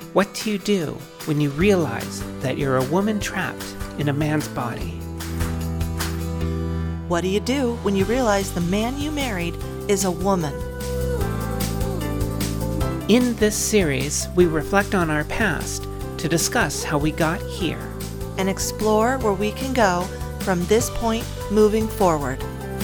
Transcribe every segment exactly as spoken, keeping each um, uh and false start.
What do you do when you realize that you're a woman trapped in a man's body? What do you do when you realize the man you married is a woman? In this series, we reflect on our past to discuss how we got here. And explore where we can go from this point moving forward.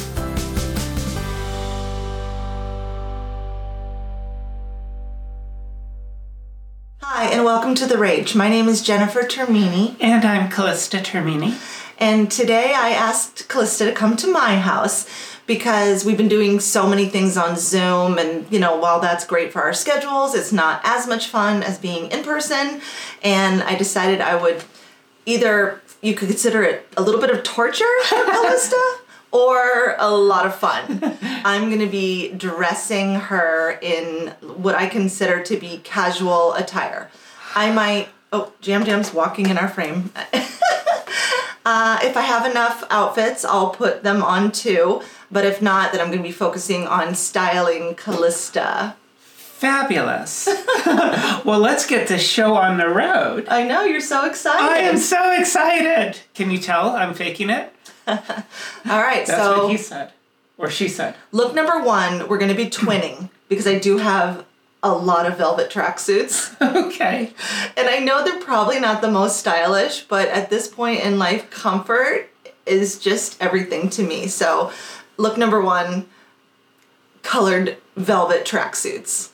Hi, and welcome to The Rage. My name is Jennifer Termini. And I'm Callista Termini. And today I asked Callista to come to my house because we've been doing so many things on Zoom, and you know, while that's great for our schedules, it's not as much fun as being in person. And I decided I would either, you could consider it a little bit of torture for Callista or a lot of fun. I'm going to be dressing her in what I consider to be casual attire. I might, oh, Jam Jam's walking in our frame. uh, if I have enough outfits, I'll put them on too. But if not, then I'm going to be focusing on styling Callista. Fabulous. Well, let's get this show on the road. I know, you're so excited. I am so excited. Can you tell I'm faking it? All right, That's so what he said, or she said. Look number one, we're going to be twinning because I do have a lot of velvet tracksuits. Okay. And I know they're probably not the most stylish, but at this point in life, comfort is just everything to me. So look number one, colored velvet tracksuits.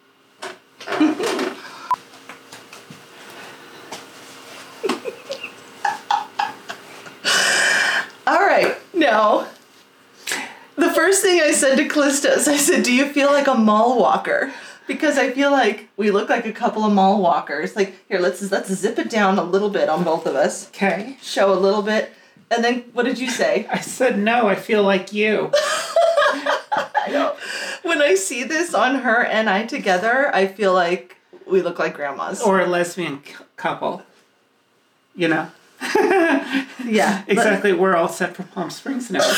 All right, now, the first thing I said to Callista is I said, do you feel like a mall walker? Because I feel like we look like a couple of mall walkers. Like, here, let's let's zip it down a little bit on both of us. Okay. Show a little bit. And then, what did you say? I said, no, I feel like you. I know. When I see this on her and I together, I feel like we look like grandmas. Or a lesbian c- couple. You know? Yeah. Exactly. We're all set for Palm Springs now.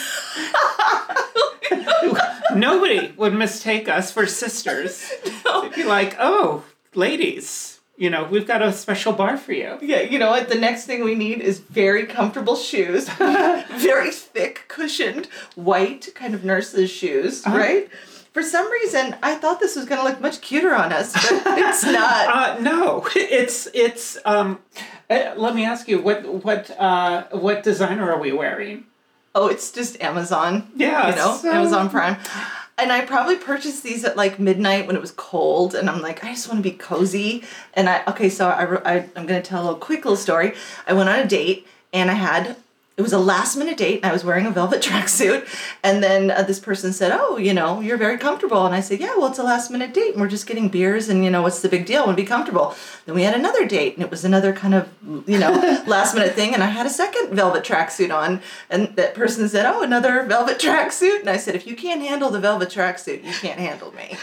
Nobody would mistake us for sisters. No. They'd be like, oh, ladies, you know, we've got a special bar for you. Yeah, you know what? The next thing we need is very comfortable shoes. Very thick, cushioned, white kind of nurse's shoes, uh-huh. Right? For some reason, I thought this was going to look much cuter on us, but it's not. uh, no, it's, it's, um, uh, let me ask you, what, what, uh, what designer are we wearing? Oh, it's just Amazon. Yeah. You know, so... Amazon Prime. And I probably purchased these at like midnight when it was cold, and I'm like, I just want to be cozy. And I, okay, so I, I, I'm going to tell a little quick little story. I went on a date, and I had, it was a last minute date, and I was wearing a velvet tracksuit. And then uh, this person said, oh, you know, you're very comfortable. And I said, yeah, well, it's a last minute date, and we're just getting beers, and, you know, what's the big deal? I want to be comfortable. Then we had another date, and it was another kind of, you know, last minute thing. And I had a second velvet tracksuit on, and that person said, oh, another velvet tracksuit. And I said, if you can't handle the velvet tracksuit, you can't handle me.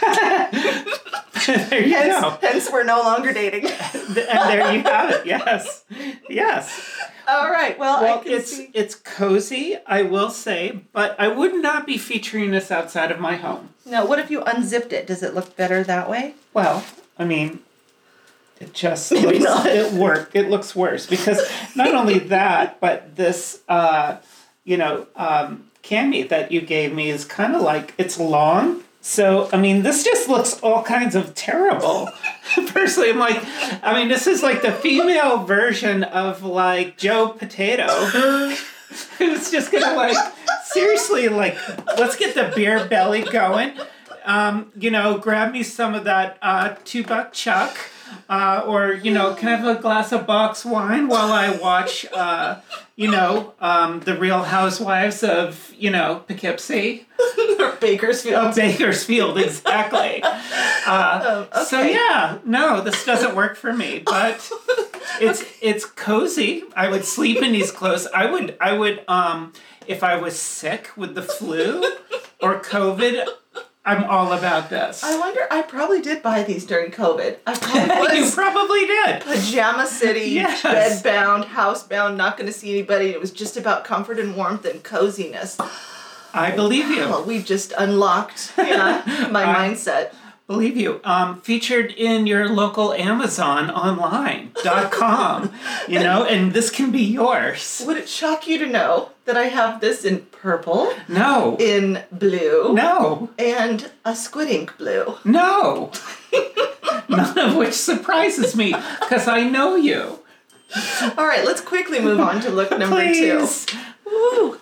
There you hence, go. Hence, we're no longer dating. And there you have it. Yes. Yes. All right. Well, well I can it's see. it's cozy, I will say, but I would not be featuring this outside of my home. Now, what if you unzipped it? Does it look better that way? Well, I mean, it just Maybe looks, not. it work. It looks worse because not only that, but this, uh, you know, um, cami that you gave me is kind of like it's long. So, I mean, this just looks all kinds of terrible. Personally, I'm like, I mean, this is like the female version of, like, Joe Potato. Who's just gonna, like, seriously, like, let's get the beer belly going. Um, you know, grab me some of that uh, two-buck chuck. Uh, or, you know, can I have a glass of box wine while I watch, uh, you know, um, The Real Housewives of, you know, Poughkeepsie? Or Bakersfield. Oh, Bakersfield, exactly. Uh, oh, okay. So, yeah, no, this doesn't work for me, but it's okay. It's cozy. I would sleep in these clothes. I would, I would, um, if I was sick with the flu or COVID, I'm all about this. I wonder, I probably did buy these during COVID. I probably You was probably did. Pajama City, Yes. bed-bound, housebound, not going to see anybody. It was just about comfort and warmth and coziness. I believe you. Well, we just unlocked yeah, my I- mindset. believe you. Um, featured in your local Amazon online dot com, you know, and this can be yours. Would it shock you to know that I have this in purple? No. In blue? No. And a squid ink blue? No. None of which surprises me, because I know you. All right, let's quickly move on to look number Please. two. Woo.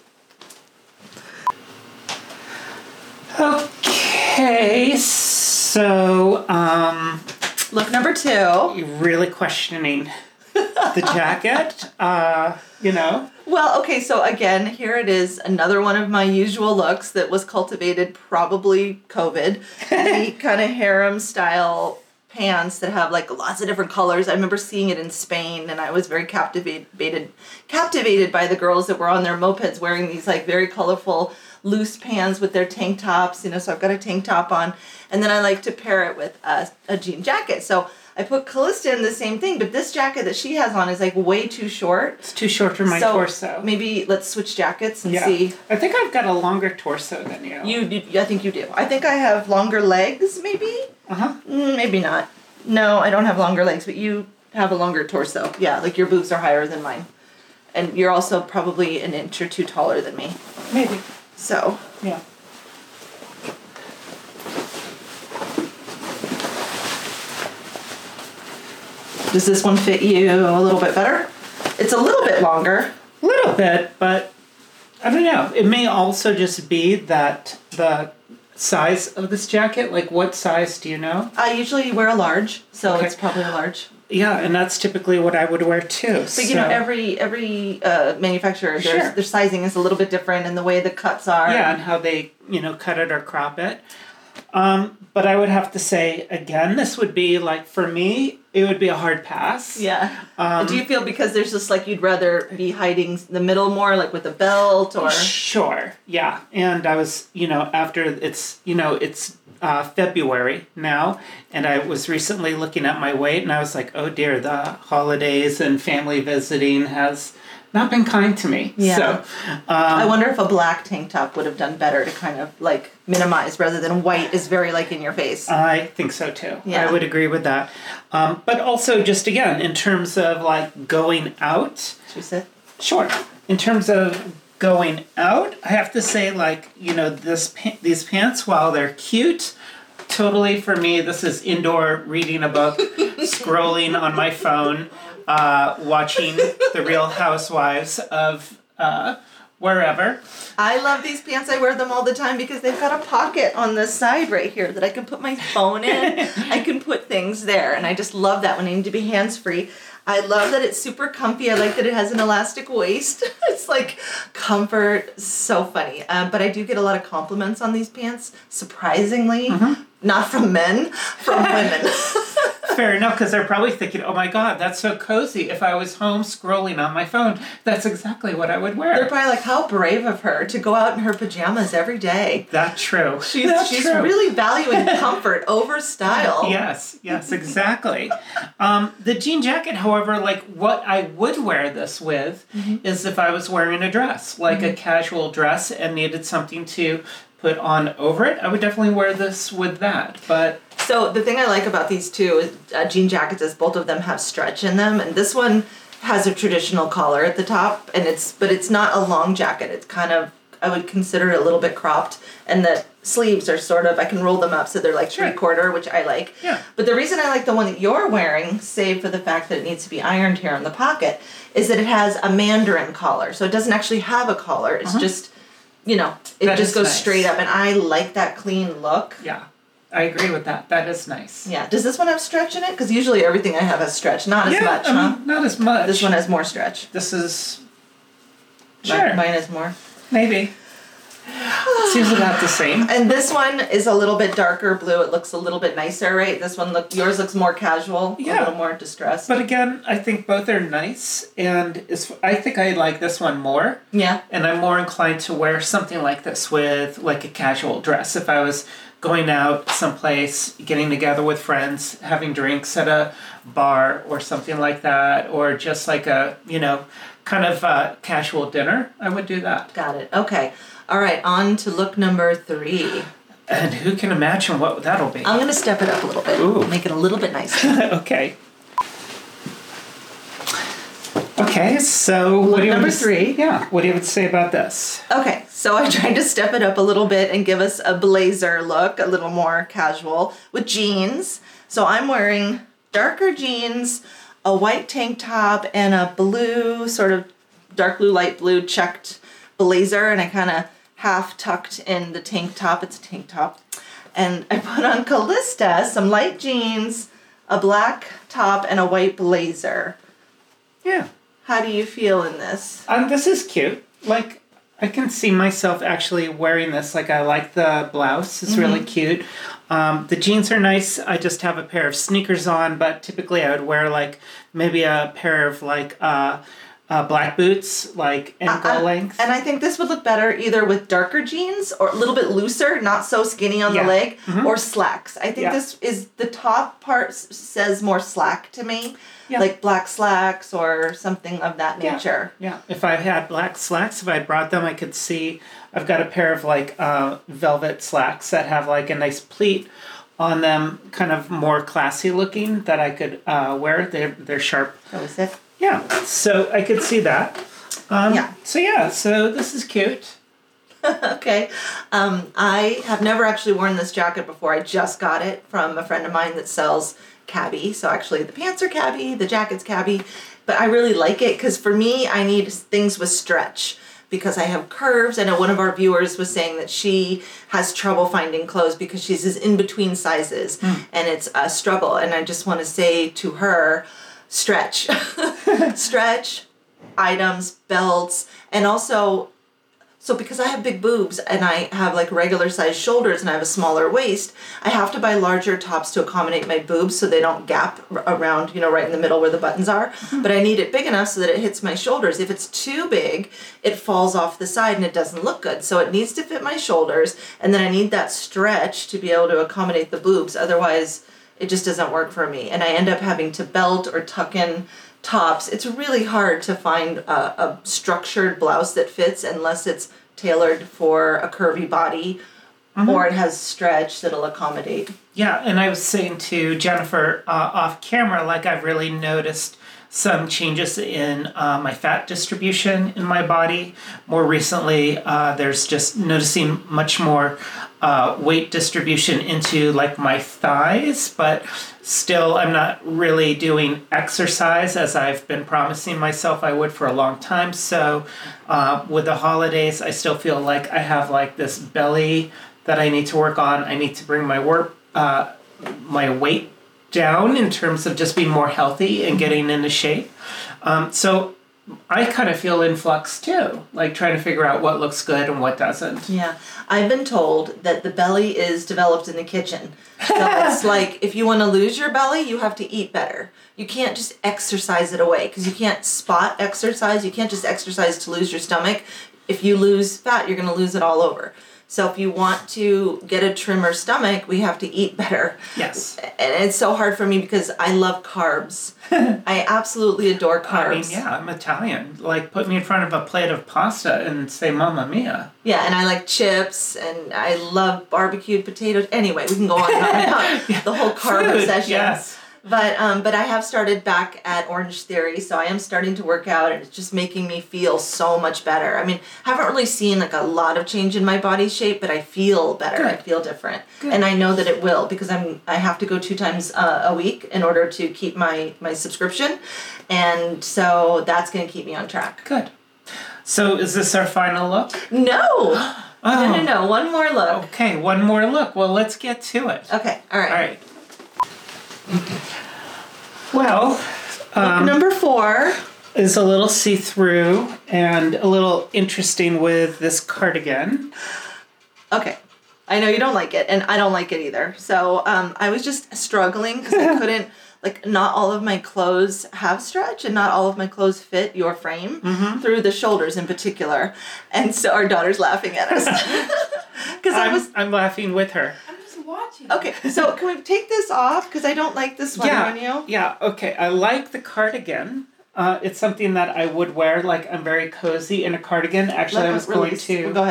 Okay, so, um... Look number two. you're really questioning the jacket, uh, you know? Well, okay, so again, here it is, another one of my usual looks that was cultivated probably COVID. The kind of harem style pants that have like lots of different colors. I remember seeing it in Spain, and I was very captivated captivated by the girls that were on their mopeds wearing these like very colorful loose pants with their tank tops, you know, so I've got a tank top on, and then I like to pair it with a, a jean jacket. So I put Callista in the same thing, but this jacket that she has on is like way too short. It's too short for my so torso. Maybe let's switch jackets and Yeah. see. I think I've got a longer torso than you. You, you, I think you do. I think I have longer legs, maybe? Uh-huh. Mm, maybe not. No, I don't have longer legs, but you have a longer torso. Yeah, like your boobs are higher than mine. And you're also probably an inch or two taller than me. Maybe. So, Yeah. does this one fit you a little bit better? It's a little bit longer. A little bit, but I don't know. It may also just be that the size of this jacket, like what size do you know? I usually wear a large, so Okay. it's probably a large. Yeah, and that's typically what I would wear too. But you know, every every uh, manufacturer, Sure. their their sizing is a little bit different, and the way the cuts are. Yeah, and how they, you know, cut it or crop it. Um, but I would have to say, again, this would be like, for me, it would be a hard pass. Yeah. Um, Do you feel because there's just like you'd rather be hiding the middle more, like with a belt or? Sure, yeah. And I was, you know, after it's, you know, it's uh, February now, and I was recently looking at my weight, and I was like, oh dear, the holidays and family visiting has not been kind to me. Yeah. So, um, I wonder if a black tank top would have done better to kind of like minimize rather than white is very like in your face. I think so too. Yeah. I would agree with that. Um, but also, just again, in terms of like going out, Should we sit? sure. In terms of going out, I have to say, like, you know, this pa- these pants, while they're cute, totally for me, this is indoor reading a book, scrolling on my phone, uh, watching The Real Housewives of uh, wherever. I love these pants. I wear them all the time because they've got a pocket on the side right here that I can put my phone in. I can put things there, and I just love that when I need to be hands-free. I love that it's super comfy. I like that it has an elastic waist. It's like comfort. So funny. Um, but I do get a lot of compliments on these pants, surprisingly. Mm-hmm. Not from men, from women. Fair enough, because they're probably thinking, oh my God, that's so cozy. If I was home scrolling on my phone, that's exactly what I would wear. They're probably like, how brave of her to go out in her pajamas every day. That's true. She's, That's she's true. really valuing comfort over style. Yes, yes, exactly. um, the jean jacket, however, like what I would wear this with Mm-hmm. is if I was wearing a dress, like Mm-hmm. a casual dress and needed something to put on over it, I would definitely wear this with that. But So the thing I like about these two is, uh, jean jackets is both of them have stretch in them, and this one has a traditional collar at the top, and it's but it's not a long jacket. It's kind of, I would consider it a little bit cropped, and the sleeves are sort of, I can roll them up so they're like Sure. three quarter, which I like. Yeah. But the reason I like the one that you're wearing, save for the fact that it needs to be ironed here in the pocket, is that it has a mandarin collar. So it doesn't actually have a collar. It's Uh-huh. just, you know, it That just is goes nice. straight up, and I like that clean look. yeah, I agree with that. That is nice. Yeah. Does this one have stretch in it? Because usually everything I have has stretch. Not as yeah, much, I huh? mean, not as much. This one has more stretch. This is... Mi- Sure, Mine has more. maybe. Seems about the same. And this one is a little bit darker blue. It looks a little bit nicer, right? This one look yours looks more casual, a Yeah. little more distressed. But again, I think both are nice, and it's, I think I like this one more. yeah. And I'm more inclined to wear something like this with like a casual dress. If I was going out someplace, getting together with friends, having drinks at a bar or something like that, or just like a, you know, kind of a casual dinner, I would do that. Got it. Okay. All right, on to look number three. And who can imagine what that'll be? I'm going to step it up a little bit. Ooh. Make it a little bit nicer. Okay. Okay, so what do you number have to, three. Yeah, what do you have to say about this? Okay, so I tried to step it up a little bit and give us a blazer look, a little more casual, with jeans. So I'm wearing darker jeans, a white tank top, and a blue, sort of dark blue, light blue checked blazer, and I kind of half tucked in the tank top. It's a tank top. And I put on Callista some light jeans, a black top, and a white blazer. Yeah. How do you feel in this? Um, this is cute. Like, I can see myself actually wearing this. Like, I like the blouse. It's mm-hmm. really cute. Um, the jeans are nice. I just have a pair of sneakers on, but typically I would wear, like, maybe a pair of, like, uh, uh, black boots, like, ankle uh, length. And I think this would look better either with darker jeans or a little bit looser, not so skinny on yeah. the leg, mm-hmm. or slacks. I think yeah. this is, the top part says more slack to me. Yeah. Like black slacks or something of that nature. Yeah. yeah. If I had black slacks, if I brought them, I could see I've got a pair of like uh, velvet slacks that have like a nice pleat on them, kind of more classy looking that I could uh, wear. They're, they're sharp. That was it? Yeah. So I could see that. Um, yeah. So yeah, so this is cute. Okay. Um, I have never actually worn this jacket before. I just got it from a friend of mine that sells cabby. So actually the pants are cabby, the jacket's cabby, but I really like it because for me, I need things with stretch because I have curves. I know one of our viewers was saying that she has trouble finding clothes because she's in between sizes mm. and it's a struggle. And I just want to say to her, stretch, stretch, items, belts, and also so because I have big boobs and I have like regular sized shoulders and I have a smaller waist, I have to buy larger tops to accommodate my boobs so they don't gap around, you know, right in the middle where the buttons are. Mm-hmm. But I need it big enough so that it hits my shoulders. If it's too big, it falls off the side and it doesn't look good. So it needs to fit my shoulders, and then I need that stretch to be able to accommodate the boobs. Otherwise, it just doesn't work for me. And I end up having to belt or tuck in tops. It's really hard to find a, a structured blouse that fits unless it's tailored for a curvy body mm-hmm. or it has stretch that'll accommodate. Yeah, and I was saying to Jennifer uh, off camera, like I've really noticed some changes in uh, my fat distribution in my body. More recently, uh, there's just noticing much more uh, weight distribution into like my thighs, but still I'm not really doing exercise as I've been promising myself I would for a long time. So uh, with the holidays, I still feel like I have like this belly that I need to work on. I need to bring my work, uh, my weight down in terms of just being more healthy and getting into shape. Um, so I kind of feel in flux too, like trying to figure out what looks good and what doesn't. Yeah. I've been told that the belly is developed in the kitchen. So it's like if you want to lose your belly, you have to eat better. You can't just exercise it away because you can't spot exercise. You can't just exercise to lose your stomach. If you lose fat, you're going to lose it all over. So if you want to get a trimmer stomach, we have to eat better. Yes. And it's so hard for me because I love carbs. I absolutely adore carbs. I mean, yeah, I'm Italian. Like, put me in front of a plate of pasta and say, Mamma Mia. Yeah, and I like chips, and I love barbecued potatoes. Anyway, we can go on and on about yeah. the whole carb Food, obsession. Yes. But um, but I have started back at Orange Theory, so I am starting to work out, and it's just making me feel so much better. I mean, I haven't really seen like a lot of change in my body shape, but I feel better. Good. I feel different, Good. And I know that it will because I'm I have to go two times uh, a week in order to keep my my subscription, and so that's going to keep me on track. Good. So is this our final look? No. Oh. No, no, no. One more look. Okay, one more look. Well, let's get to it. Okay. All right. All right. Well, um, number four is a little see-through and a little interesting with this cardigan. Okay. I know you don't like it, and I don't like it either. So um, I was just struggling because I couldn't, like, not all of my clothes have stretch, and not all of my clothes fit your frame, mm-hmm. through the shoulders in particular. And so our daughter's laughing at us. Because I was... I'm laughing with her. Watching. Okay, so can we take this off? Because I don't like this sweater yeah, on you. Yeah, okay. I like the cardigan. Uh, it's something that I would wear. Like, I'm very cozy in a cardigan. Actually, Let I was release. going to... Well, go ahead.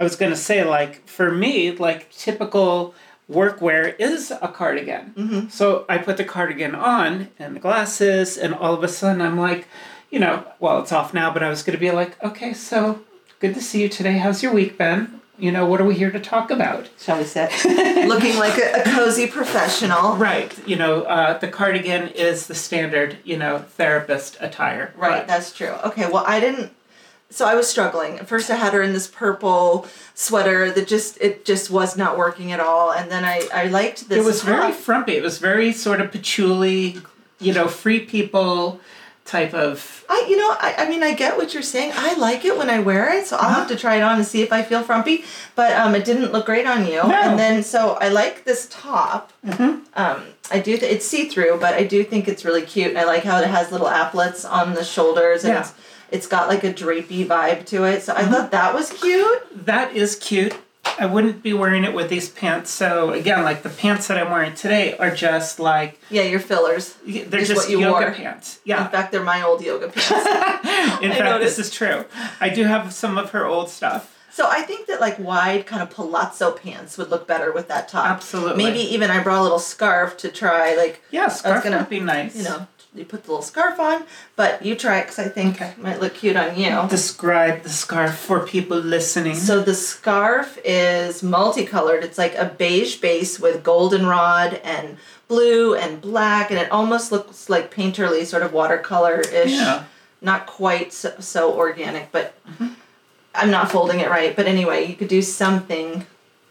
I was going to say, like, for me, like, typical workwear is a cardigan. Mm-hmm. So I put the cardigan on and the glasses, and all of a sudden I'm like, you know, well, it's off now, but I was going to be like, okay, so good to see you today. How's your week been? You know, what are we here to talk about? Shall we say? Looking like a, a cozy professional. Right. You know, uh, the cardigan is the standard, you know, therapist attire. Right, But, that's true. Okay, well, I didn't... So I was struggling. At first I had her in this purple sweater that just, it just was not working at all. And then I, I liked this it was top. very frumpy. It was very sort of patchouli, you know, free people type of... I, you know, I, I mean, I get what you're saying. I like it when I wear it, so I'll Uh-huh. have to try it on and see if I feel frumpy. But um, it didn't look great on you. No. And then, so I like this top. Mm-hmm. Um, I do. Th- it's see-through, but I do think it's really cute. And I like how it has little applets on the shoulders, and Yeah. it's it's got like a drapey vibe to it. So I thought that was cute. That is cute. I wouldn't be wearing it with these pants. So again, like the pants that I'm wearing today are just like... Yeah, your fillers. They're Is just what you yoga wore. pants. In Yeah. fact, they're my old yoga pants. In I fact, noticed. this is true. I do have some of her old stuff. So I think that like wide kind of palazzo pants would look better with that top. Absolutely. Maybe even I brought a little scarf to try, like, Yeah, scarf gonna, would be nice. you know, you put the little scarf on, but you try it because I think Okay. it might look cute on you. Describe the scarf for people listening. So the scarf is multicolored. It's like a beige base with goldenrod and blue and black, and it almost looks like painterly, sort of watercolor-ish. Yeah. Not quite so, so organic, but I'm not folding it right. But anyway, you could do something.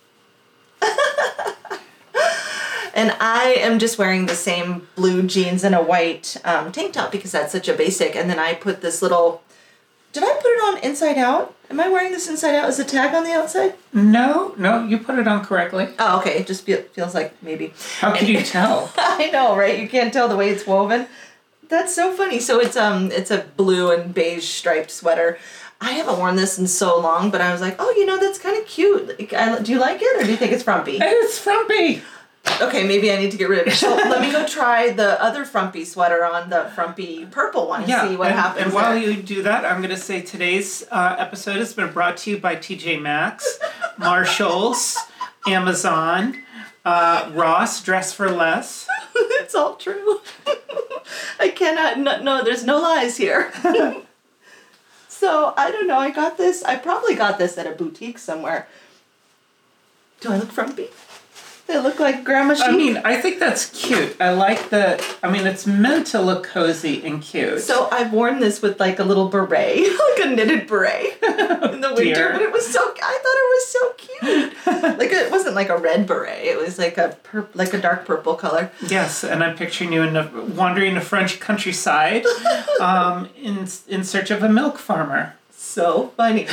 And I am just wearing the same blue jeans and a white um, tank top because that's such a basic. And then I put this little... Did I put it on inside out? Am I wearing this inside out? Is the tag on the outside? No, no, you put it on correctly. Oh, okay. It just feel, feels like maybe. How can you tell? I know, right? You can't tell the way it's woven. That's so funny. So it's um it's a blue and beige striped sweater. I haven't worn this in so long, but I was like, oh, you know, that's kind of cute. Like, I, do you like it, or do you think it's frumpy? It's frumpy. Okay, maybe I need to get rid of it. So let me go try the other frumpy sweater on, the frumpy purple one, and Yeah, see what and, happens and while there. you do that, I'm going to say today's uh, episode has been brought to you by T J Maxx, Marshalls, Amazon, uh, Ross, Dress for Less. It's all true. I cannot, no, no, there's no lies here. So, I don't know, I got this, I probably got this at a boutique somewhere. Do I look frumpy? They look like grandma chic. I mean, I think that's cute. I like the, I mean, it's meant to look cozy and cute. So I've worn this with like a little beret, like a knitted beret in the winter, dear. but it was so, I thought it was so cute. Like it wasn't like a red beret, it was like a pur- like a dark purple color. Yes, and I'm picturing you in a, wandering the French countryside um, in, in search of a milk farmer. So funny.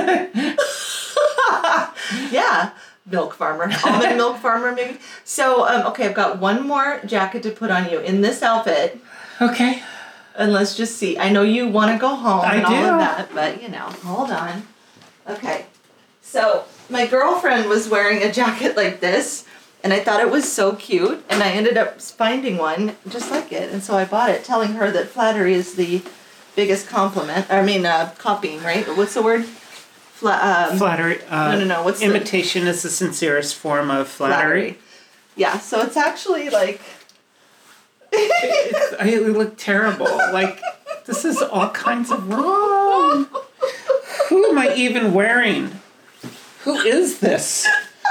Yeah. Milk farmer. Almond milk farmer, maybe. So, um, okay, I've got one more jacket to put on you in this outfit. Okay. And let's just see. I know you want to go home I and all do. of that, but, you know, hold on. Okay. So, my girlfriend was wearing a jacket like this, and I thought it was so cute, and I ended up finding one just like it, and so I bought it, telling her that flattery is the biggest compliment. I mean, uh, copying, right? What's the word? Fla- um, Flattery. Uh, no, no, no. What's the- imitation is the sincerest form of flattery. Yeah, so it's actually like... It's, I look terrible. Like, this is all kinds of wrong. Who am I even wearing? Who is this?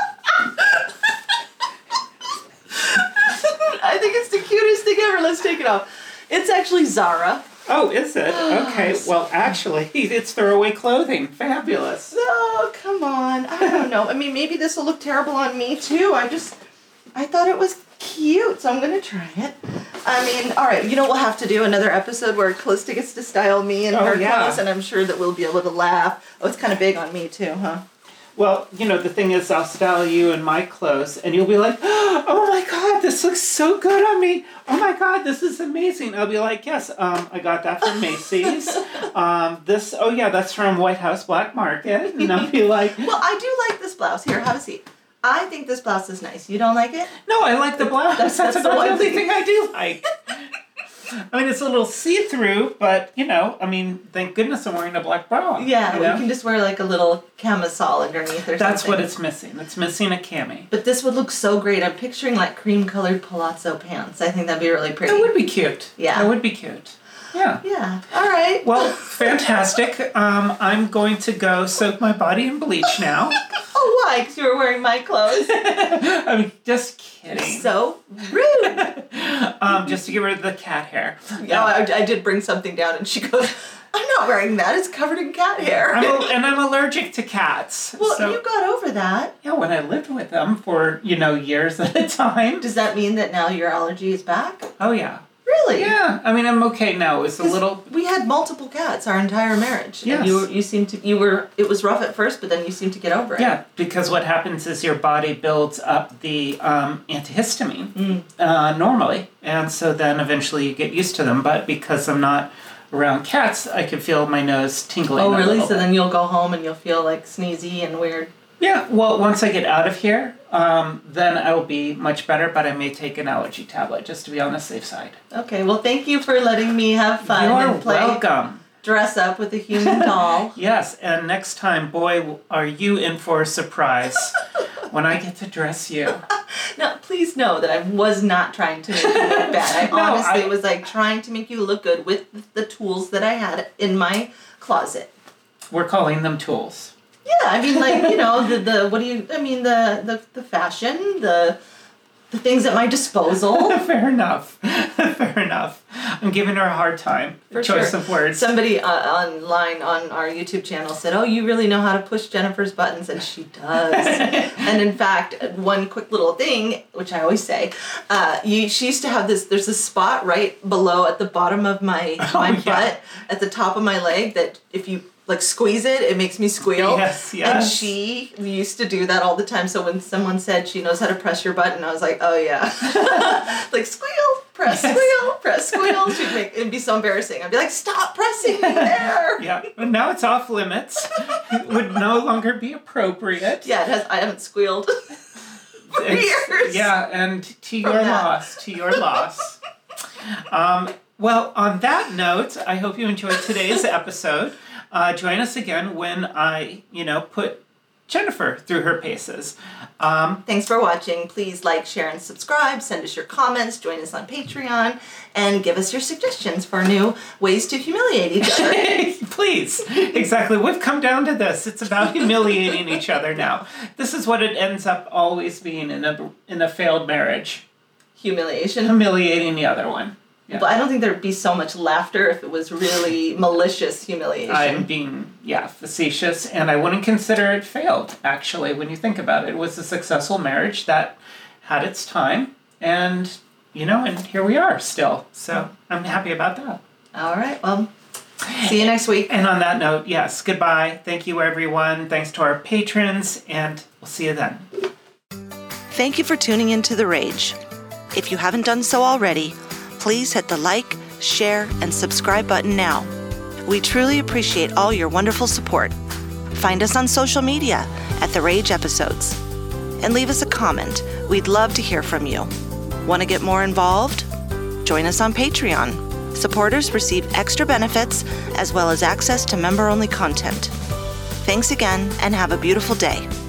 I think it's the cutest thing ever. Let's take it off. It's actually Zara. Oh, is it? Okay. Well, actually, it's throwaway clothing. Fabulous. No, come on. I don't know. I mean, maybe this will look terrible on me too. I just, I thought it was cute, so I'm going to try it. I mean, all right, you know, we'll have to do another episode where Callista gets to style me in Oh, her yeah. clothes, and I'm sure that we'll be able to laugh. Oh, it's kind of big on me too, huh? Well, you know, the thing is, I'll style you in my clothes, and you'll be like, oh my God, this looks so good on me. Oh my God, this is amazing. I'll be like, yes, um, I got that from Macy's. um, this, oh yeah, that's from White House Black Market. And I'll be like, Well, I do like this blouse. Here, have a seat. I think this blouse is nice. You don't like it? no, I like the blouse. That's- That's, that's the about one the only thing. thing I do like. I mean, it's a little see-through, but, you know, I mean, thank goodness I'm wearing a black bra. Yeah, you you know? can just wear like a little camisole underneath or That's something. what it's missing. It's missing a cami. But this would look so great. I'm picturing like cream-colored palazzo pants. I think that'd be really pretty. It would be cute. Yeah. It would be cute. Yeah. Yeah. All right. Well, fantastic. Um, I'm going to go soak my body in bleach now. Oh, why? Because you were wearing my clothes? I mean, just kidding. So rude. um, just to get rid of the cat hair. Yeah, I, I did bring something down, and she goes, I'm not wearing that. It's covered in cat hair. I'm a, and I'm allergic to cats. Well, so, you got over that. yeah, when I lived with them for, you know, years at a time. Does that mean that now your allergy is back? Oh, yeah. Really? Yeah. I mean, I'm okay now. It's a little... We had multiple cats our entire marriage. Yes. And you were, you seemed to, you were, it was rough at first, but then you seemed to get over it. Yeah, because what happens is your body builds up the um, antihistamine Mm. uh, normally. And so then eventually you get used to them. But because I'm not around cats, I can feel my nose tingling. Oh, a really? little So bit. then you'll go home and you'll feel like sneezy and weird. Yeah, well, once I get out of here, um, then I'll be much better, but I may take an allergy tablet just to be on the safe side. Okay, well, thank you for letting me have fun You're and play welcome. dress up with a human doll. Yes, and next time, boy, are you in for a surprise when I get to dress you. Now, please know that I was not trying to make you look bad. I No, honestly I- was like trying to make you look good with the tools that I had in my closet. We're calling them tools. Yeah, I mean, like, you know, the, the what do you, I mean, the, the, the fashion, the the things at my disposal. Fair enough. Fair enough. I'm giving her a hard time. For Choice sure. of words. Somebody uh, online on our YouTube channel said, oh, you really know how to push Jennifer's buttons, and she does. And in fact, one quick little thing, which I always say, uh, you, she used to have this, there's this spot right below at the bottom of my, Oh, my yeah. butt, at the top of my leg, that if you like squeeze it, it makes me squeal. Yes, And yes. she used to do that all the time. So when someone said she knows how to press your button, I was like, oh yeah. Like squeal, press, Yes. squeal, press, squeal. She'd make, it'd be so embarrassing. I'd be like, stop pressing me there. Yeah, but now it's off limits. It would no longer be appropriate. Yeah, it has, I haven't squealed for It's- years. Yeah, and to From your that. loss, to your loss. Um, well, on that note, I hope you enjoyed today's episode. Uh, join us again when I, you know, put Jennifer through her paces. Um, Thanks for watching. Please like, share, and subscribe. Send us your comments. Join us on Patreon. And give us your suggestions for new ways to humiliate each other. Please, exactly. We've come down to this. It's about humiliating each other now. This is what it ends up always being in a in a failed marriage. Humiliation. Humiliating the other one. Yeah. But I don't think there'd be so much laughter if it was really malicious humiliation. I'm being, yeah, facetious, and I wouldn't consider it failed, actually, when you think about it. It was a successful marriage that had its time, and, you know, and here we are still. So I'm happy about that. All right, well, see you next week. And on that note, yes, goodbye. Thank you, everyone. Thanks to our patrons, and we'll see you then. Thank you for tuning into The Rage. If you haven't done so already, please hit the like, share, and subscribe button now. We truly appreciate all your wonderful support. Find us on social media at The Rage Episodes. And leave us a comment. We'd love to hear from you. Want to get more involved? Join us on Patreon. Supporters receive extra benefits as well as access to member-only content. Thanks again, and have a beautiful day.